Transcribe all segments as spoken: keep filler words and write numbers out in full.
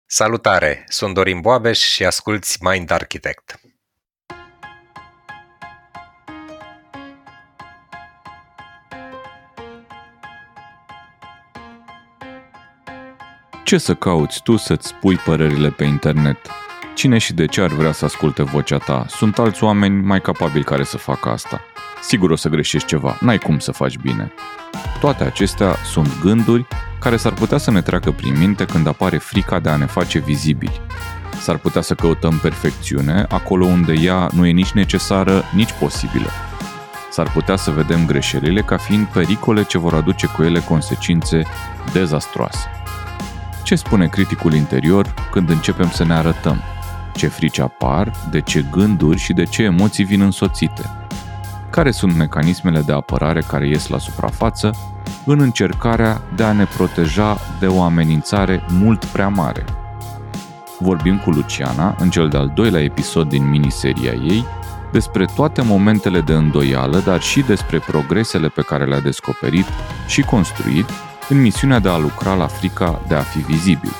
Salutare, sunt Dorin Boabeș și asculți Mind Architect. Ce să cauți tu să-ți spui părerile pe internet? Cine și de ce ar vrea să asculte vocea ta? Sunt alți oameni mai capabili care să facă asta. Sigur o să greșești ceva, n-ai cum să faci bine. Toate acestea sunt gânduri care s-ar putea să ne treacă prin minte când apare frica de a ne face vizibili. S-ar putea să căutăm perfecțiune acolo unde ea nu e nici necesară, nici posibilă. S-ar putea să vedem greșelile ca fiind pericole ce vor aduce cu ele consecințe dezastroase. Ce spune criticul interior când începem să ne arătăm? Ce frici apar, de ce gânduri și de ce emoții vin însoțite? Care sunt mecanismele de apărare care ies la suprafață în încercarea de a ne proteja de o amenințare mult prea mare? Vorbim cu Luciana, în cel de-al doilea episod din miniseria ei, despre toate momentele de îndoială, dar și despre progresele pe care le-a descoperit și construit în misiunea de a lucra la frica de a fi vizibil.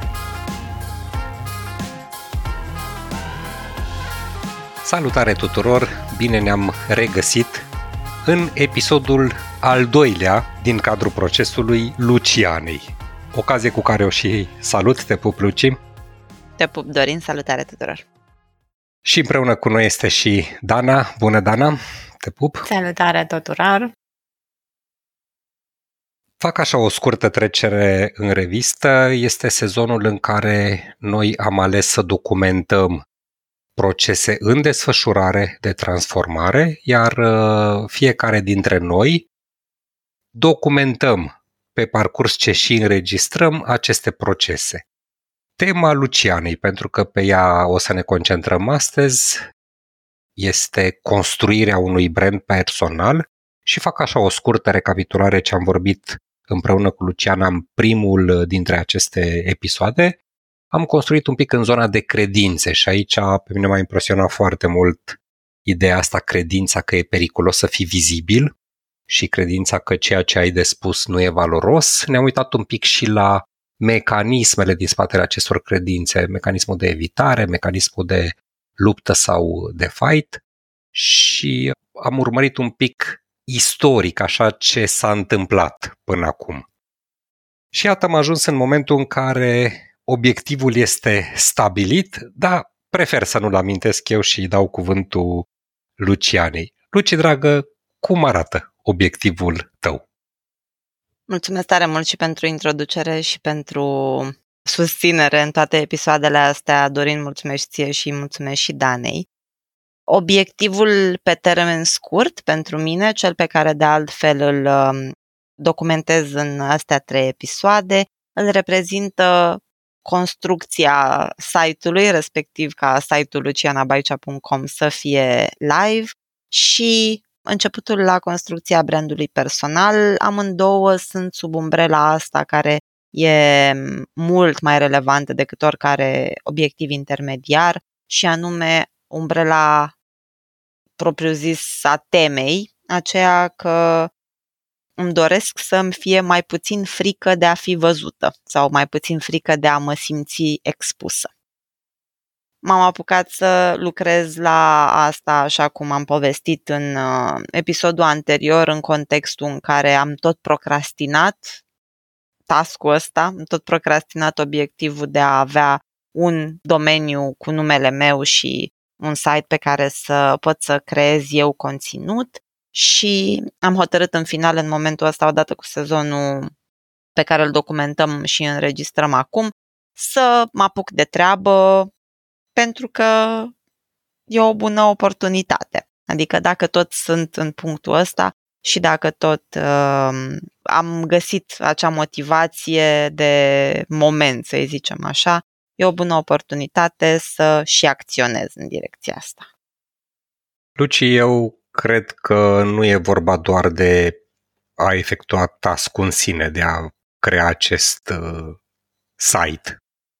Salutare tuturor, bine ne-am regăsit în episodul al doilea din cadrul procesului Lucianei. Ocazie cu care o și salut, te pup, Luci. Te pup, Dorin, salutare tuturor. Și împreună cu noi este și Dana. Bună, Dana, te pup. Salutare tuturor. Fac așa o scurtă trecere în revistă. Este sezonul în care noi am ales să documentăm procese în desfășurare de transformare, iar fiecare dintre noi documentăm pe parcurs ce și înregistrăm aceste procese. Tema Lucianei, pentru că pe ea o să ne concentrăm astăzi, este construirea unui brand personal și fac așa o scurtă recapitulare ce am vorbit împreună cu Luciana în primul dintre aceste episoade. Am construit un pic în zona de credințe și aici pe mine m-a impresionat foarte mult ideea asta, credința că e periculos să fii vizibil și credința că ceea ce ai de spus nu e valoros. Ne-am uitat un pic și la mecanismele din spatele acestor credințe, mecanismul de evitare, mecanismul de luptă sau de fight și am urmărit un pic istoric, așa ce s-a întâmplat până acum. Și iată am ajuns în momentul în care obiectivul este stabilit, dar prefer să nu-l amintesc eu și îi dau cuvântul Lucianei. Luci, dragă, cum arată obiectivul tău? Mulțumesc tare mult și pentru introducere și pentru susținere în toate episoadele astea. Dorin, mulțumesc ție și mulțumesc și Danei. Obiectivul pe termen scurt pentru mine, cel pe care de altfel îl documentez în astea trei episoade, îl reprezintă construcția site-ului, respectiv ca site-ul luciana baicea punct com să fie live și începutul la construcția brandului personal. Amândouă sunt sub umbrela asta care e mult mai relevantă decât oricare obiectiv intermediar și anume umbrela propriu-zis a temei, aceea că îmi doresc să-mi fie mai puțin frică de a fi văzută sau mai puțin frică de a mă simți expusă. M-am apucat să lucrez la asta, așa cum am povestit în uh, episodul anterior, în contextul în care am tot procrastinat task-ul ăsta, am tot procrastinat obiectivul de a avea un domeniu cu numele meu și un site pe care să pot să creez eu conținut și am hotărât în final, în momentul ăsta, odată cu sezonul pe care îl documentăm și înregistrăm acum, să mă apuc de treabă pentru că e o bună oportunitate. Adică dacă tot sunt în punctul ăsta și dacă tot uh, am găsit acea motivație de moment, să-i zicem așa, e o bună oportunitate să și acționez în direcția asta. Luci, eu cred că nu e vorba doar de a efectua task-ul în sine, de a crea acest uh, site.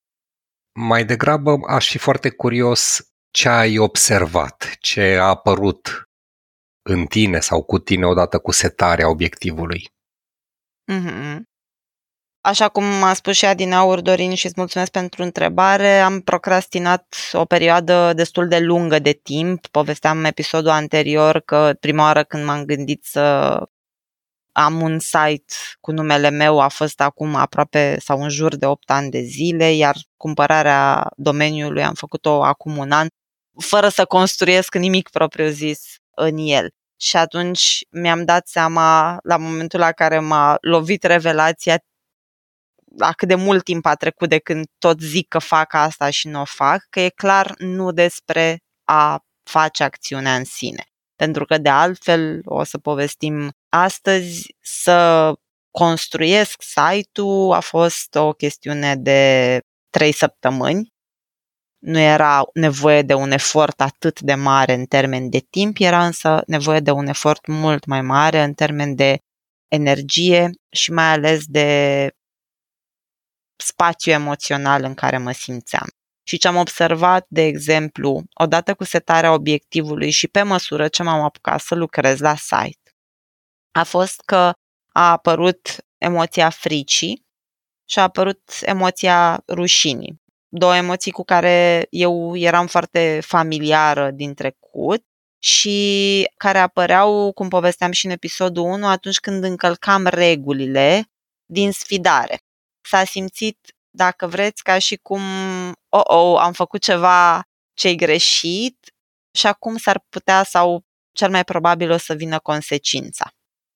Mai degrabă aș fi foarte curios ce ai observat, ce a apărut în tine sau cu tine odată cu setarea obiectivului. Mm-hmm. Așa cum a spus și adineauri Dorin și îți mulțumesc pentru întrebare, am procrastinat o perioadă destul de lungă de timp. Povesteam în episodul anterior că prima oară când m-am gândit să am un site cu numele meu a fost acum aproape sau în jur de opt ani de zile, iar cumpărarea domeniului am făcut-o acum un an, fără să construiesc nimic propriu-zis în el. Și atunci mi-am dat seama, la momentul la care m-a lovit revelația, la cât de mult timp a trecut de când tot zic că fac asta și nu o fac, că e clar nu despre a face acțiunea în sine. Pentru că de altfel, o să povestim astăzi, să construiesc site-ul a fost o chestiune de trei săptămâni. Nu era nevoie de un efort atât de mare în termen de timp, era însă nevoie de un efort mult mai mare în termen de energie și mai ales de spațiu emoțional în care mă simțeam. Și ce am observat, de exemplu, odată cu setarea obiectivului și pe măsură ce m-am apucat să lucrez la site, a fost că a apărut emoția fricii și a apărut emoția rușinii. Două emoții cu care eu eram foarte familiară din trecut și care apăreau, cum povesteam și în episodul unu, atunci când încălcam regulile din sfidare. S-a simțit, dacă vreți, ca și cum oh, oh, am făcut ceva ce-i greșit și acum s-ar putea sau cel mai probabil o să vină consecința.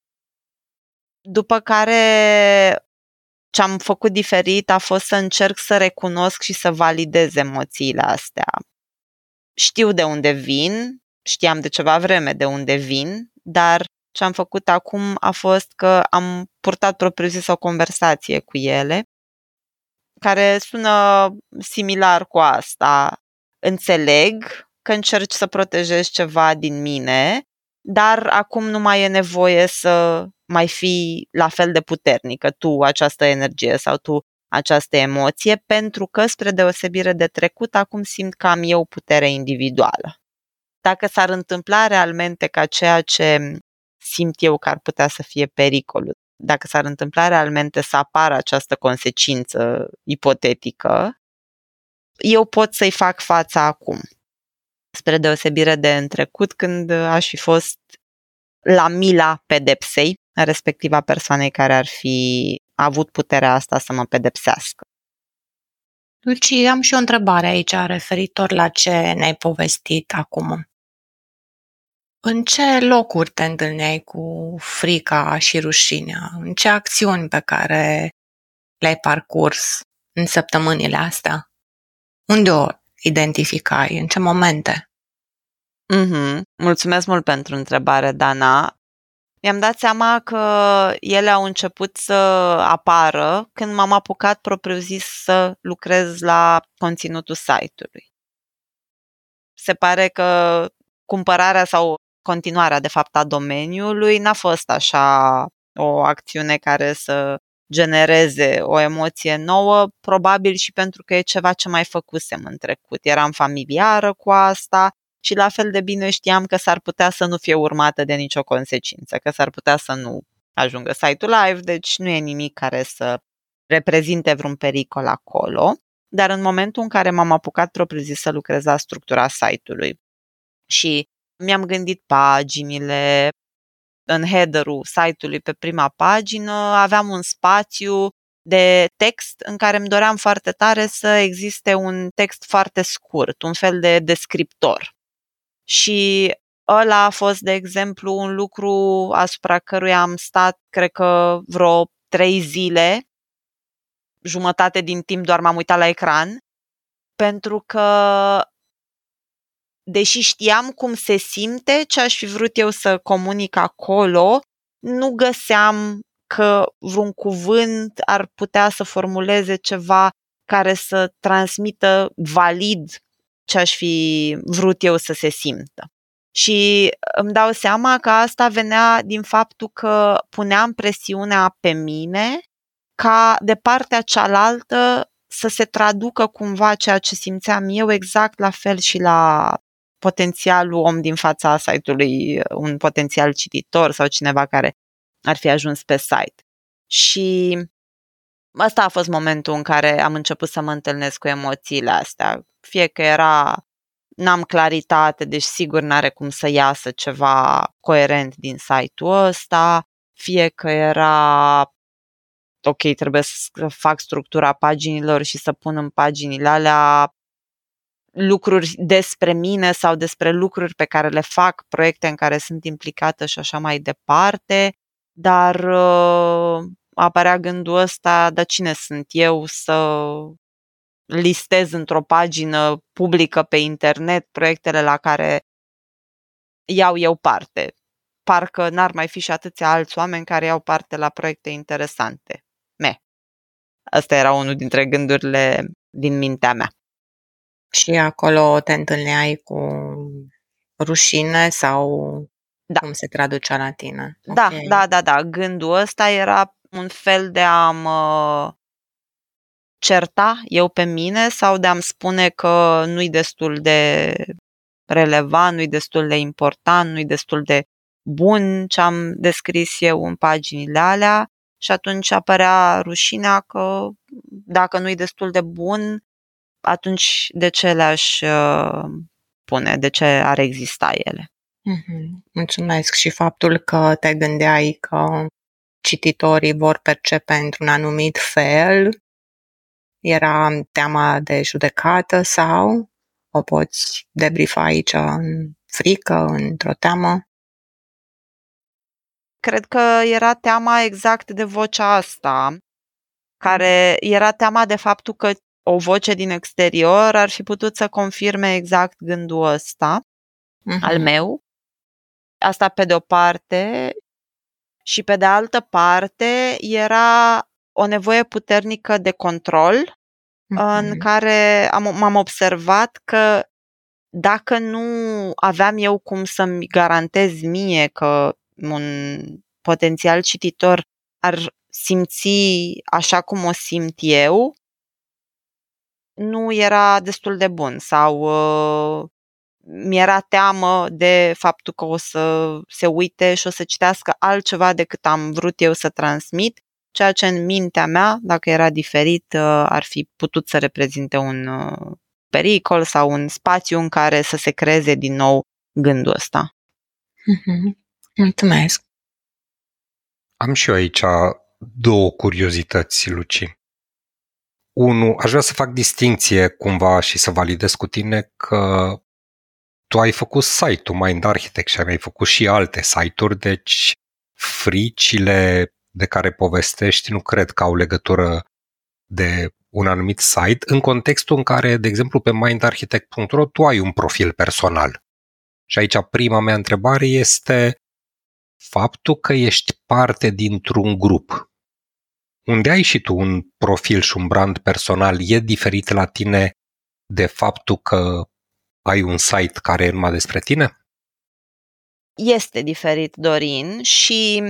După care ce am făcut diferit a fost să încerc să recunosc și să validez emoțiile astea. Știu de unde vin, știam de ceva vreme de unde vin, dar ce am făcut acum a fost că am purtat propriu-zis o conversație cu ele, care sună similar cu asta. Înțeleg că încerci să protejezi ceva din mine, dar acum nu mai e nevoie să mai fii la fel de puternică tu această energie sau tu această emoție, pentru că, spre deosebire de trecut, acum simt că am eu putere individuală. Dacă s-ar întâmpla realmente ca ceea ce simt eu că ar putea să fie pericolul, dacă s-ar întâmpla realmente să apară această consecință ipotetică, eu pot să-i fac fața acum. Spre deosebire de în trecut, când aș fi fost la mila pedepsei, respectiva persoanei care ar fi avut puterea asta să mă pedepsească. Luci, am și o întrebare aici referitor la ce ne-ai povestit acum. În ce locuri te întâlneai cu frica și rușinea? În ce acțiuni pe care le-ai parcurs în săptămânile astea? Unde o identificai? În ce momente? Mm-hmm. Mulțumesc mult pentru întrebare, Dana. Mi-am dat seama că ele au început să apară când m-am apucat propriu-zis să lucrez la conținutul site-ului. Se pare că cumpărarea sau continuarea, de fapt, a domeniului n-a fost așa o acțiune care să genereze o emoție nouă, probabil și pentru că e ceva ce mai făcusem în trecut. Eram familiară cu asta și la fel de bine știam că s-ar putea să nu fie urmată de nicio consecință, că s-ar putea să nu ajungă site-ul live, deci nu e nimic care să reprezinte vreun pericol acolo. Dar în momentul în care m-am apucat propriu-zis să lucrez la structura site-ului și mi-am gândit paginile, în header-ul site-ului pe prima pagină aveam un spațiu de text în care îmi doream foarte tare să existe un text foarte scurt, un fel de descriptor. Și ăla a fost, de exemplu, un lucru asupra căruia am stat, cred că vreo trei zile, jumătate din timp doar m-am uitat la ecran, pentru că, deși știam cum se simte, ce aș fi vrut eu să comunic acolo, nu găseam că vreun cuvânt ar putea să formuleze ceva care să transmită valid ce aș fi vrut eu să se simtă. Și îmi dau seama că asta venea din faptul că puneam presiunea pe mine ca de partea cealaltă să se traducă cumva ceea ce simțeam eu exact la fel și la potențialul om din fața site-ului, un potențial cititor sau cineva care ar fi ajuns pe site. Și Asta a fost momentul în care am început să mă întâlnesc cu emoțiile astea. Fie că era, n-am claritate, deci sigur n-are cum să iasă ceva coerent din site-ul ăsta, fie că era, ok, trebuie să fac structura paginilor și să pun în paginile alea lucruri despre mine sau despre lucruri pe care le fac, proiecte în care sunt implicată și așa mai departe, dar uh, apărea gândul ăsta, dar cine sunt eu să listez într-o pagină publică pe internet proiectele la care iau eu parte. Parcă n-ar mai fi și atâția alți oameni care iau parte la proiecte interesante. Me. Asta era unul dintre gândurile din mintea mea. Și acolo te întâlneai cu rușine sau Da. cum se traducea la tine? Da, Okay. da, da, da. Gândul ăsta era un fel de a mă certa eu pe mine sau de a-mi spune că nu-i destul de relevant, nu-i destul de important, nu-i destul de bun ce am descris eu în paginile alea și atunci apărea rușinea că dacă nu-i destul de bun, atunci de ce le-aș uh, pune, de ce ar exista ele? Mm-hmm. Mulțumesc. Și faptul că te gândeai că cititorii vor percepe într-un anumit fel, era teama de judecată sau o poți debriefa aici în frică, într-o teamă? Cred că era teama exact de vocea asta, care era teama de faptul că o voce din exterior ar fi putut să confirme exact gândul ăsta uh-huh. al meu. Asta pe de-o parte. Și pe de altă parte era o nevoie puternică de control uh-huh. în care am, m-am observat că dacă nu aveam eu cum să-mi garantez mie că un potențial cititor ar simți așa cum o simt eu, nu era destul de bun sau uh, mi-era teamă de faptul că o să se uite și o să citească altceva decât am vrut eu să transmit, ceea ce în mintea mea, dacă era diferit, uh, ar fi putut să reprezinte un uh, pericol sau un spațiu în care să se creeze din nou gândul ăsta. Mm-hmm. Mulțumesc! Am și eu aici două curiozități, Luci. Unu, aș vrea să fac distincție cumva și să validez cu tine că tu ai făcut site-ul Mind Architect și ai mai făcut și alte site-uri, deci fricile de care povestești nu cred că au legătură de un anumit site, în contextul în care, de exemplu, pe mind architect punct ro tu ai un profil personal. Și aici prima mea întrebare este faptul că ești parte dintr-un grup. Unde ai și tu un profil și un brand personal e diferit la tine de faptul că ai un site care e numai despre tine? Este diferit, Dorin, și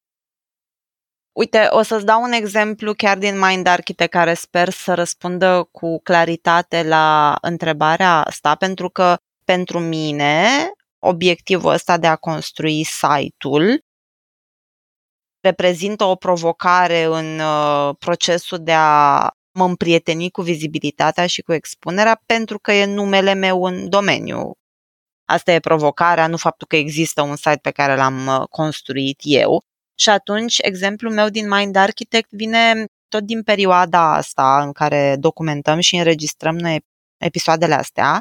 uite, o să-ți dau un exemplu chiar din Mind Architect care sper să răspundă cu claritate la întrebarea asta, pentru că pentru mine obiectivul ăsta de a construi site-ul reprezintă o provocare în uh, procesul de a mă împrieteni cu vizibilitatea și cu expunerea, pentru că e numele meu în domeniu. Asta e provocarea, nu faptul că există un site pe care l-am construit eu. Și atunci, exemplul meu din Mind Architect vine tot din perioada asta în care documentăm și înregistrăm noi episoadele astea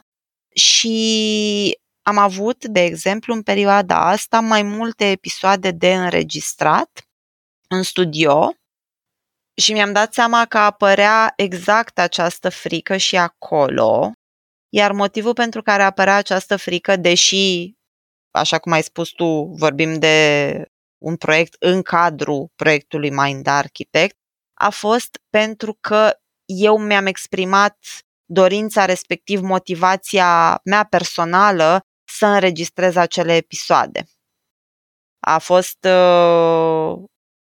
și am avut, de exemplu, în perioada asta mai multe episoade de înregistrat în studio și mi-am dat seama că apărea exact această frică și acolo, iar motivul pentru care apărea această frică, deși, așa cum ai spus tu, vorbim de un proiect în cadrul proiectului Mind Architect, a fost pentru că eu mi-am exprimat dorința, respectiv motivația mea personală să înregistrez acele episoade. A fost uh,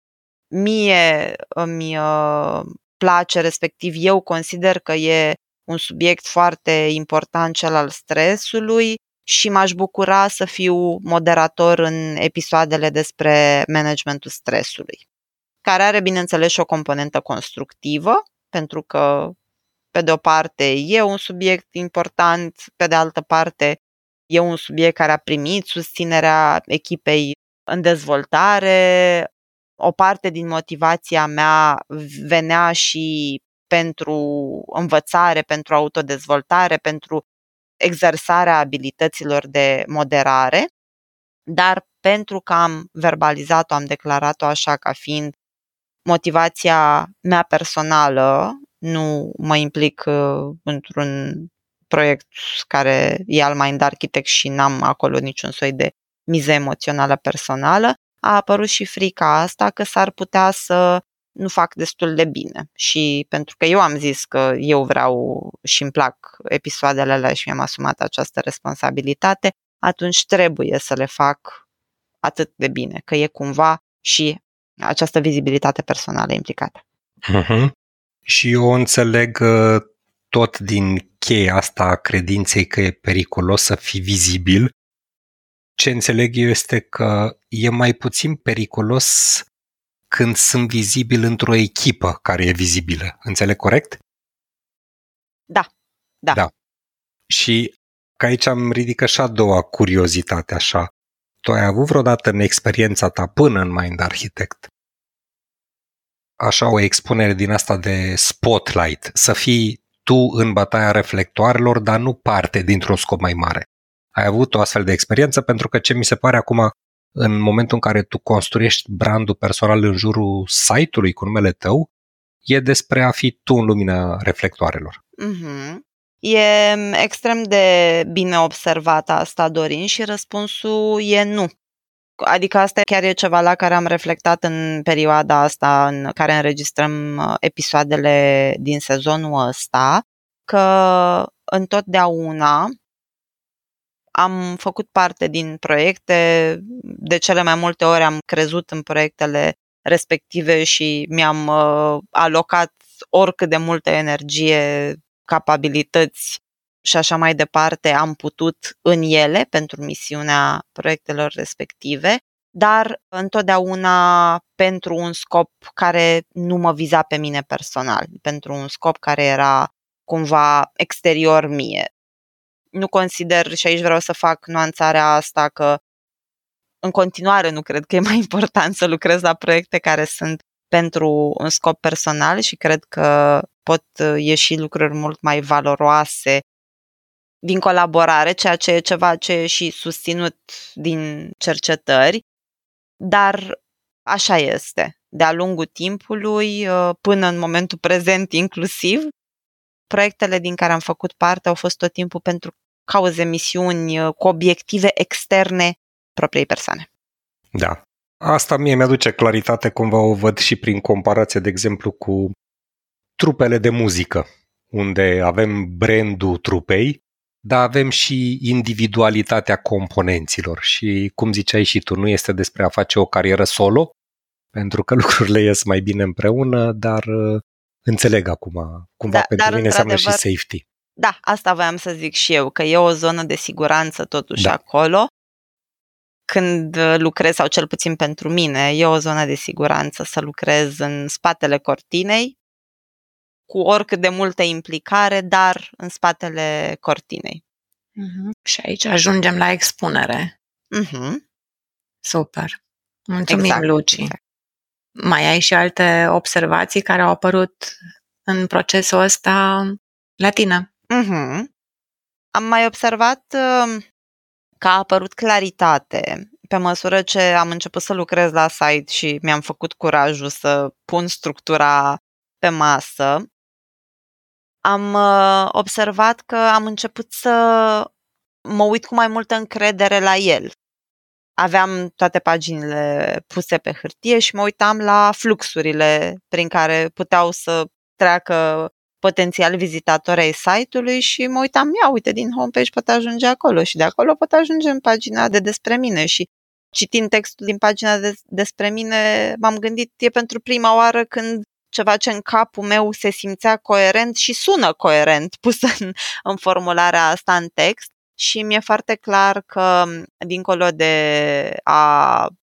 mie îmi uh, place, respectiv eu consider că e un subiect foarte important, cel al stresului, și m-aș bucura să fiu moderator în episoadele despre managementul stresului. care are, bineînțeles, și o componentă constructivă, pentru că, pe de o parte, e un subiect important, pe de altă parte, e un subiect care a primit susținerea echipei în dezvoltare. O parte din motivația mea venea și pentru învățare, pentru autodezvoltare, pentru exersarea abilităților de moderare, dar pentru că am verbalizat-o, am declarat-o așa ca fiind motivația mea personală, nu mă implic uh, într-un proiect care e al Mind Architect și n-am acolo niciun soi de miză emoțională personală, a apărut și frica asta că s-ar putea să nu fac destul de bine. Și pentru că eu am zis că eu vreau și îmi plac episoadele alea și mi-am asumat această responsabilitate, atunci trebuie să le fac atât de bine, că e cumva și această vizibilitate personală implicată. Uh-huh. Și eu înțeleg uh, tot din cheia asta a credinței că e periculos să fii vizibil. Ce înțeleg eu este că e mai puțin periculos când sunt vizibil într-o echipă care e vizibilă. Înțeleg corect? Da, da. Da. Și că aici am ridicat și a doua curiozitate așa. Tu ai avut vreodată în experiența ta până în Mind Architect așa o expunere din asta de spotlight, să fii tu în bătaia reflectoarelor, dar nu parte dintr-un scop mai mare. Ai avut o astfel de experiență? Pentru că ce mi se pare acum, în momentul în care tu construiești brandul personal în jurul site-ului cu numele tău, e despre a fi tu în lumina reflectoarelor. Mm-hmm. E extrem de bine observat asta, Dorin, și răspunsul e nu. Adică asta chiar e ceva la care am reflectat în perioada asta în care înregistrăm episoadele din sezonul ăsta, că întotdeauna am făcut parte din proiecte, de cele mai multe ori am crezut în proiectele respective și mi-am uh, alocat oricât de multă energie, capabilități și așa mai departe am putut în ele pentru misiunea proiectelor respective, dar întotdeauna pentru un scop care nu mă viza pe mine personal, pentru un scop care era cumva exterior mie. Nu consider, și aici vreau să fac nuanțarea asta, că în continuare nu cred că e mai important să lucrez la proiecte care sunt pentru un scop personal și cred că pot ieși lucruri mult mai valoroase din colaborare, ceea ce e ceva ce e și susținut din cercetări, dar așa este. De-a lungul timpului, până în momentul prezent inclusiv, proiectele din care am făcut parte au fost tot timpul pentru cauze, misiuni, cu obiective externe propriei persoane. Da. Asta mie mi-aduce claritate, cumva o văd și prin comparație, de exemplu, cu trupele de muzică, unde avem brandul trupei, dar avem și individualitatea componenților și, cum ziceai și tu, nu este despre a face o carieră solo, pentru că lucrurile ies mai bine împreună, dar înțeleg acum, cumva da, pentru mine înseamnă și safety. Da, asta voiam să zic și eu, că e o zonă de siguranță totuși da. acolo. Când lucrez, sau cel puțin pentru mine, e o zonă de siguranță să lucrez în spatele cortinei, cu oricât de multă implicare, dar în spatele cortinei. Uh-huh. Și aici ajungem la expunere. Uh-huh. Super. Mulțumim, exact, Luci. Exact. Mai ai și alte observații care au apărut în procesul ăsta la tine? Uh-huh. Am mai observat uh, că a apărut claritate pe măsură ce am început să lucrez la site și mi-am făcut curajul să pun structura pe masă. Am uh, observat că am început să mă uit cu mai multă încredere la el. Aveam toate paginile puse pe hârtie și mă uitam la fluxurile prin care puteau să treacă potențial vizitatori ai site-ului și mă uitam, ia uite, din homepage pot ajunge acolo și de acolo pot ajunge în pagina de despre mine și citind textul din pagina de despre mine m-am gândit, e pentru prima oară când ceva ce în capul meu se simțea coerent și sună coerent pus în, în formularea asta în text și mi-e foarte clar că dincolo de a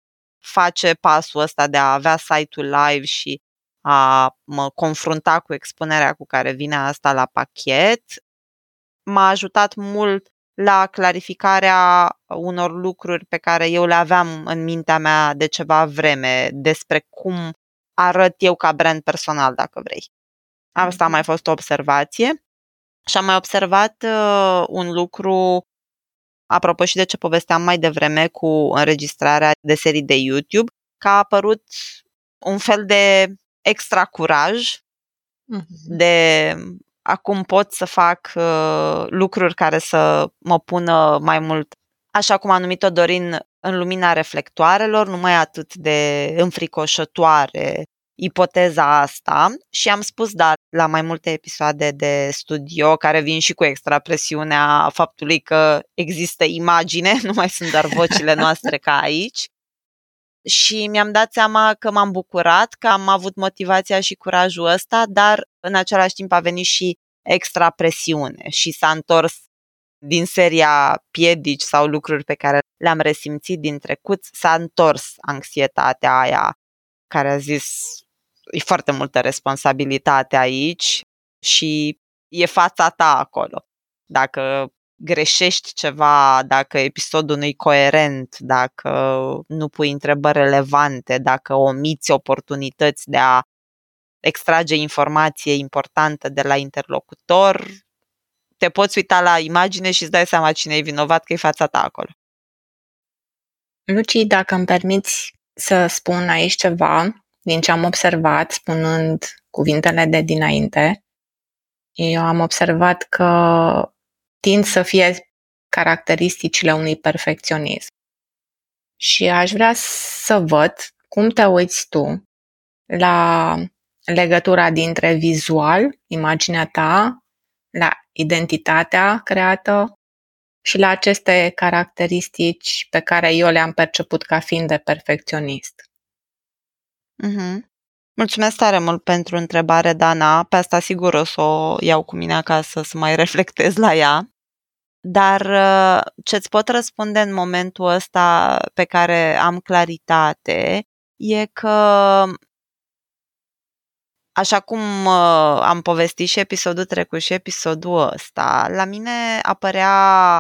face pasul ăsta de a avea site-ul live și a mă confrunta cu expunerea cu care vine asta la pachet, m-a ajutat mult la clarificarea unor lucruri pe care eu le aveam în mintea mea de ceva vreme despre cum arăt eu ca brand personal, dacă vrei. Asta a mai fost o observație. Și am mai observat uh, un lucru, apropo și de ce povesteam mai devreme cu înregistrarea de serii de YouTube, că a apărut un fel de extra curaj uh-huh. de acum pot să fac uh, lucruri care să mă pună mai mult, așa cum a numit-o Dorin, în lumina reflectoarelor, nu mai atât de înfricoșătoare ipoteza asta, și am spus da la mai multe episoade de studio care vin și cu extra presiunea faptului că există imagine, nu mai sunt doar vocile noastre ca aici. Și mi-am dat seama că m-am bucurat, că am avut motivația și curajul ăsta, dar în același timp a venit și extra presiune și s-a întors din seria piedici sau lucruri pe care le-am resimțit din trecut, s-a întors anxietatea aia care a zis e foarte multă responsabilitate aici și e fața ta acolo. Dacă greșești ceva, dacă episodul nu e coerent, dacă nu pui întrebări relevante, dacă omiți oportunități de a extrage informație importantă de la interlocutor, te poți uita la imagine și îți dai seama cine e vinovat, că e fața ta acolo. Luci, dacă îmi permiți să spun aici ceva din ce am observat, spunând cuvintele de dinainte, eu am observat că tind să fie caracteristicile unui perfecționism. Și aș vrea să văd cum te uiți tu la legătura dintre vizual, imaginea ta, la identitatea creată și la aceste caracteristici pe care eu le-am perceput ca fiind de perfecționist. Mm-hmm. Mulțumesc tare mult pentru întrebare, Dana. Pe asta sigur o să o iau cu mine acasă să mai reflectez la ea. Dar ce-ți pot răspunde în momentul ăsta pe care am claritate e că, așa cum am povestit și episodul trecut și episodul ăsta, la mine apărea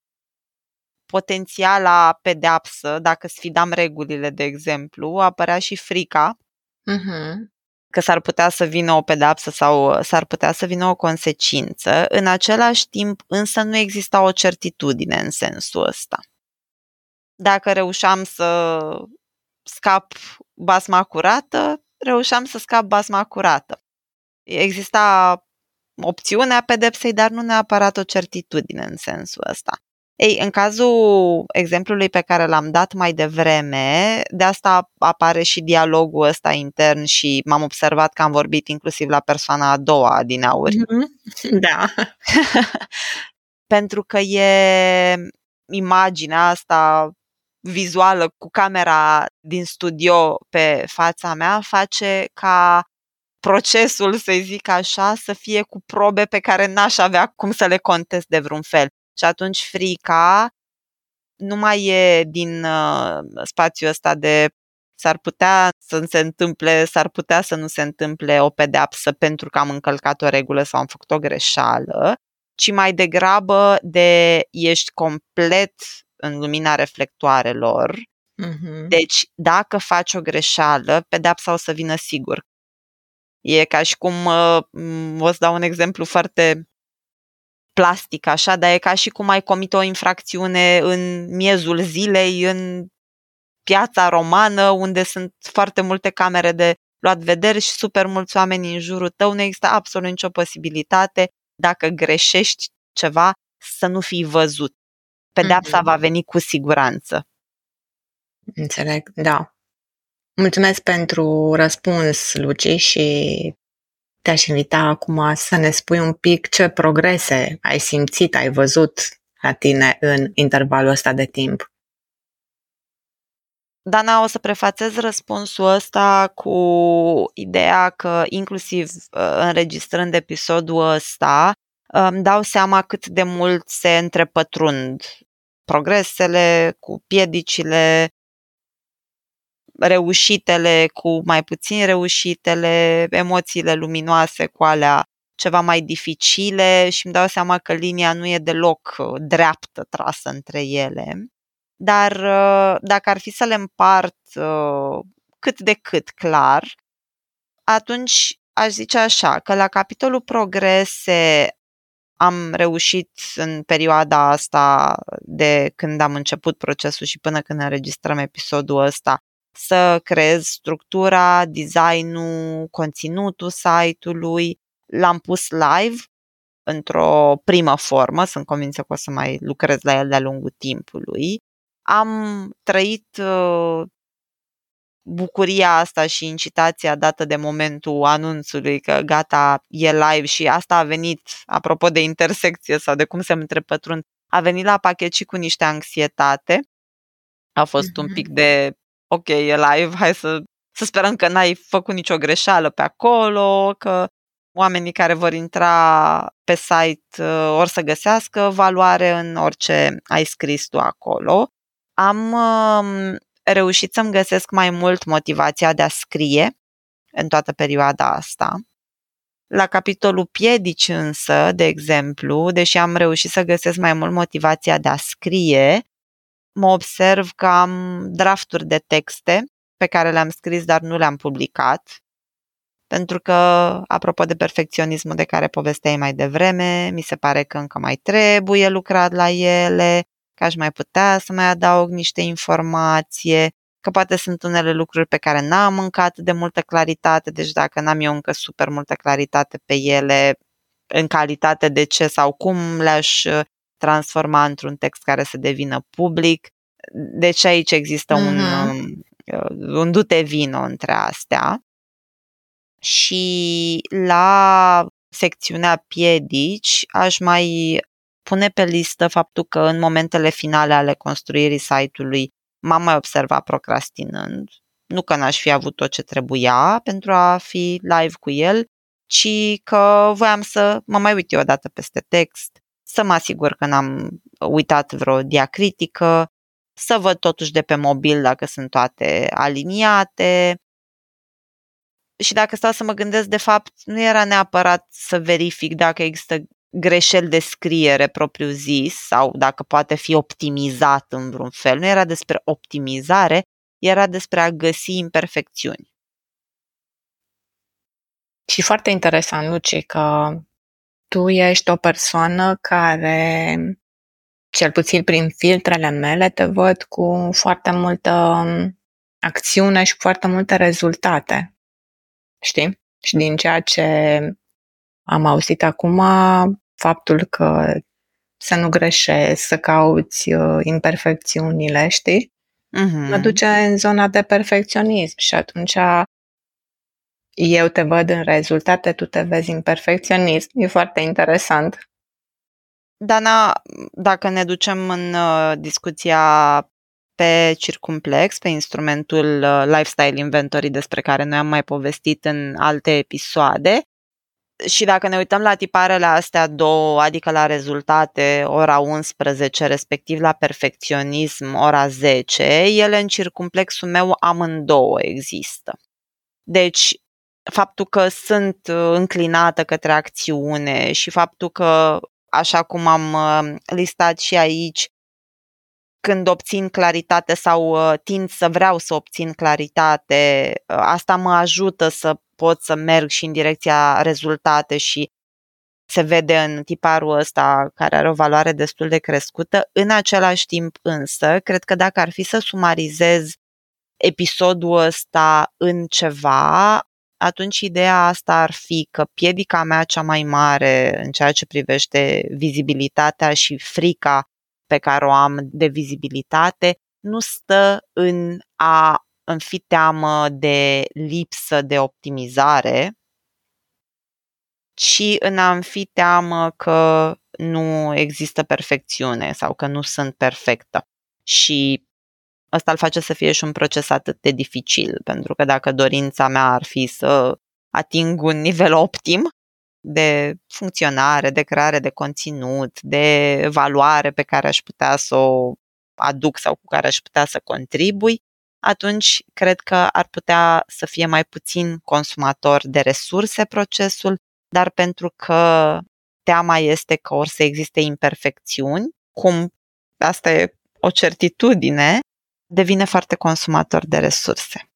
potențiala pedeapsă, dacă sfidam regulile, de exemplu, apărea și frica uh-huh. că s-ar putea să vină o pedeapsă sau s-ar putea să vină o consecință. În același timp, însă, nu exista o certitudine în sensul ăsta. Dacă reușeam să scap basma curată, reușeam să scap basma curată. Exista opțiunea pedepsei, dar nu neapărat o certitudine în sensul ăsta. Ei, în cazul exemplului pe care l-am dat mai devreme, de asta apare și dialogul ăsta intern și m-am observat că am vorbit inclusiv la persoana a doua din aur. Da. Pentru că e imaginea asta vizuală cu camera din studio pe fața mea face ca procesul, să zic așa, să fie cu probe pe care n-aș avea cum să le contest de vreun fel. Și atunci frica nu mai e din uh, spațiul ăsta de s-ar putea să se întâmple, s-ar putea să nu se întâmple o pedeapsă pentru că am încălcat o regulă sau am făcut o greșeală, ci mai degrabă de ești complet în lumina reflectoarelor. Uh-huh. Deci dacă faci o greșeală, pedeapsa o să vină sigur. E ca și cum, uh, o să dau un exemplu foarte plastic, așa, dar e ca și cum ai comit o infracțiune în miezul zilei, în piața romană, unde sunt foarte multe camere de luat vederi și super mulți oameni în jurul tău, nu există absolut nicio posibilitate, dacă greșești ceva, să nu fii văzut. Pedeapsa mm-hmm. va veni cu siguranță. Înțeleg, da. Mulțumesc pentru răspuns, Luci, și te-aș invita acum să ne spui un pic ce progrese ai simțit, ai văzut la tine în intervalul ăsta de timp. Dana, o să prefațez răspunsul ăsta cu ideea că, inclusiv înregistrând episodul ăsta, îmi dau seama cât de mult se întrepătrund progresele cu piedicile reușitele cu mai puțin reușitele, emoțiile luminoase cu alea ceva mai dificile și îmi dau seama că linia nu e deloc dreaptă trasă între ele. Dar dacă ar fi să le împart cât de cât clar, atunci aș zice așa, că la capitolul progrese am reușit în perioada asta de când am început procesul și până când înregistrăm episodul ăsta să creez structura, design-ul, conținutul site-ului, l-am pus live într-o primă formă, sunt convinsă că o să mai lucrez la el de-a lungul timpului. Am trăit uh, bucuria asta și incitația dată de momentul anunțului că gata, e live și asta a venit, apropo de intersecție sau de cum se întrepătrund, a venit la pachet și cu niște anxietate. A fost mm-hmm. un pic de, ok, e live, hai să, să sperăm că n-ai făcut nicio greșeală pe acolo, că oamenii care vor intra pe site or să găsească valoare în orice ai scris tu acolo. Am um, reușit să-mi găsesc mai mult motivația de a scrie în toată perioada asta. La capitolul piedici însă, de exemplu, deși am reușit să găsesc mai mult motivația de a scrie, mă observ că am drafturi de texte pe care le-am scris, dar nu le-am publicat. Pentru că, apropo de perfecționismul de care povesteai mai devreme, mi se pare că încă mai trebuie lucrat la ele, că aș mai putea să mai adaug niște informație, că poate sunt unele lucruri pe care n-am încă atât de multă claritate, deci dacă n-am eu încă super multă claritate pe ele, în calitate de ce sau cum le-aș transforma într-un text care să devină public. Deci aici există uh-huh. un, un dute vino între astea. Și la secțiunea piedici aș mai pune pe listă faptul că în momentele finale ale construirii site-ului m-am mai observat procrastinând. Nu că n-aș fi avut tot ce trebuia pentru a fi live cu el, ci că voiam să mă mai uit eu odată peste text, să mă asigur că n-am uitat vreo diacritică, să văd totuși de pe mobil dacă sunt toate aliniate. Și dacă stau să mă gândesc, de fapt, nu era neapărat să verific dacă există greșeli de scriere propriu-zis sau dacă poate fi optimizat în vreun fel. Nu era despre optimizare, era despre a găsi imperfecțiuni. Și foarte interesant, Luci, că tu ești o persoană care, cel puțin prin filtrele mele, te văd cu foarte multă acțiune și cu foarte multe rezultate. Știi? Și din ceea ce am auzit acum, faptul că să nu greșești, să cauți uh, imperfecțiunile, știi? Uh-huh. Mă duce în zona de perfecționism și atunci eu te văd în rezultate, tu te vezi în perfecționism. E foarte interesant. Dana, dacă ne ducem în uh, discuția pe Circumplex, pe instrumentul uh, Lifestyle Inventory despre care noi am mai povestit în alte episoade, și dacă ne uităm la tiparele astea două, adică la rezultate ora unsprezece, respectiv la perfecționism ora zece, ele în circumplexul meu amândouă există. Deci, faptul că sunt înclinată către acțiune și faptul că, așa cum am listat și aici, când obțin claritate sau tind să vreau să obțin claritate, asta mă ajută să pot să merg și în direcția rezultate și se vede în tiparul ăsta care are o valoare destul de crescută. În același timp însă, cred că dacă ar fi să sumarizez episodul ăsta în ceva, atunci ideea asta ar fi că piedica mea cea mai mare în ceea ce privește vizibilitatea și frica pe care o am de vizibilitate nu stă în a îmi fi teamă de lipsă de optimizare, ci în a-mi fi teamă că nu există perfecțiune sau că nu sunt perfectă. Și asta îl face să fie și un proces atât de dificil, pentru că dacă dorința mea ar fi să ating un nivel optim de funcționare, de creare de conținut, de valoare pe care aș putea să o aduc sau cu care aș putea să contribui, atunci cred că ar putea să fie mai puțin consumator de resurse procesul, dar pentru că teama este că or să existe imperfecțiuni, cum asta e o certitudine, devine foarte consumator de resurse.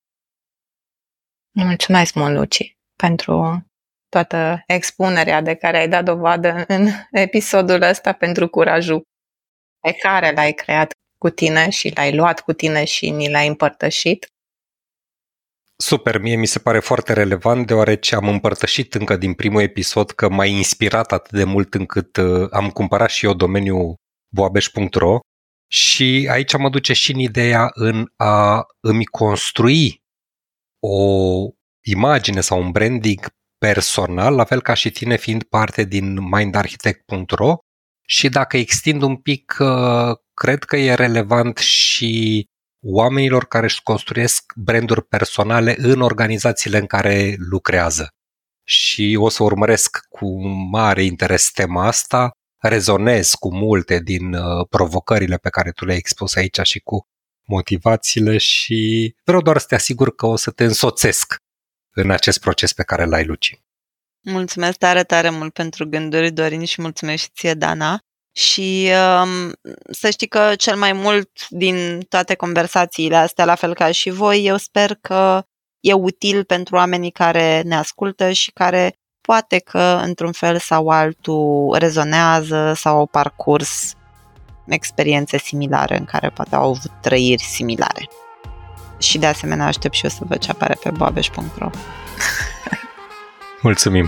Mulțumesc mult, Luci, pentru toată expunerea de care ai dat dovadă în episodul ăsta, pentru curajul pe care l-ai creat cu tine și l-ai luat cu tine și ni l-ai împărtășit. Super, mie mi se pare foarte relevant, deoarece am împărtășit încă din primul episod că m-a inspirat atât de mult încât uh, am cumpărat și eu domeniul boabeș punct ro și aici mă duce și în ideea în a îmi construi o imagine sau un branding personal, la fel ca și tine fiind parte din mind architect punct ro și dacă extind un pic, uh, cred că e relevant și oamenilor care își construiesc branduri personale în organizațiile în care lucrează. Și o să urmăresc cu mare interes tema asta, rezonez cu multe din uh, provocările pe care tu le-ai expus aici și cu motivațiile și vreau doar să te asigur că o să te însoțesc în acest proces pe care l-ai, Luci. Mulțumesc tare, tare mult pentru gânduri, Dorin, și mulțumesc și ție, Dana. Și um, să știi că cel mai mult din toate conversațiile astea, la fel ca și voi, eu sper că e util pentru oamenii care ne ascultă și care poate că într-un fel sau altul rezonează sau au parcurs experiențe similare în care poate au avut trăiri similare. Și de asemenea aștept și eu să văd ce apare pe boabeș punct ro. Mulțumim!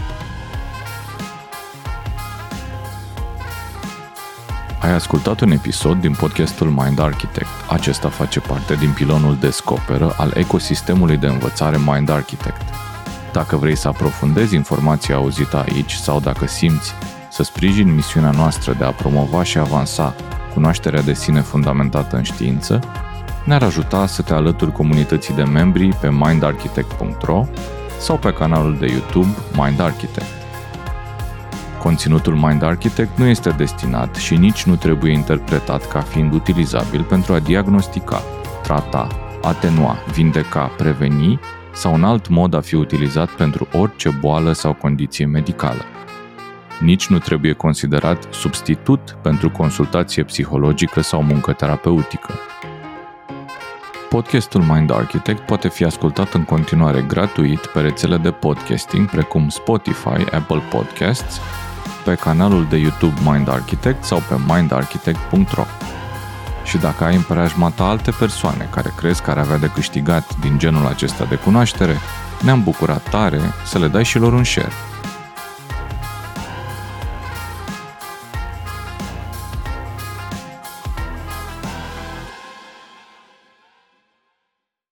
Ai ascultat un episod din podcastul Mind Architect. Acesta face parte din pilonul Descoperă al ecosistemului de învățare Mind Architect. Dacă vrei să aprofundezi informația auzită aici sau dacă simți să sprijini misiunea noastră de a promova și avansa cunoașterea de sine fundamentată în știință, ne-ar ajuta să te alături comunității de membri pe mind architect punct ro sau pe canalul de YouTube Mind Architect. Conținutul Mind Architect nu este destinat și nici nu trebuie interpretat ca fiind utilizabil pentru a diagnostica, trata, atenua, vindeca, preveni sau un alt mod a fi utilizat pentru orice boală sau condiție medicală. Nici nu trebuie considerat substitut pentru consultație psihologică sau muncă terapeutică. Podcastul Mind Architect poate fi ascultat în continuare gratuit pe rețele de podcasting precum Spotify, Apple Podcasts, pe canalul de YouTube Mind Architect sau pe mind architect punct ro. Și dacă ai în preajma ta alte persoane care crezi că ar avea de câștigat din genul acesta de cunoaștere, ne-am bucurat tare să le dai și lor un share.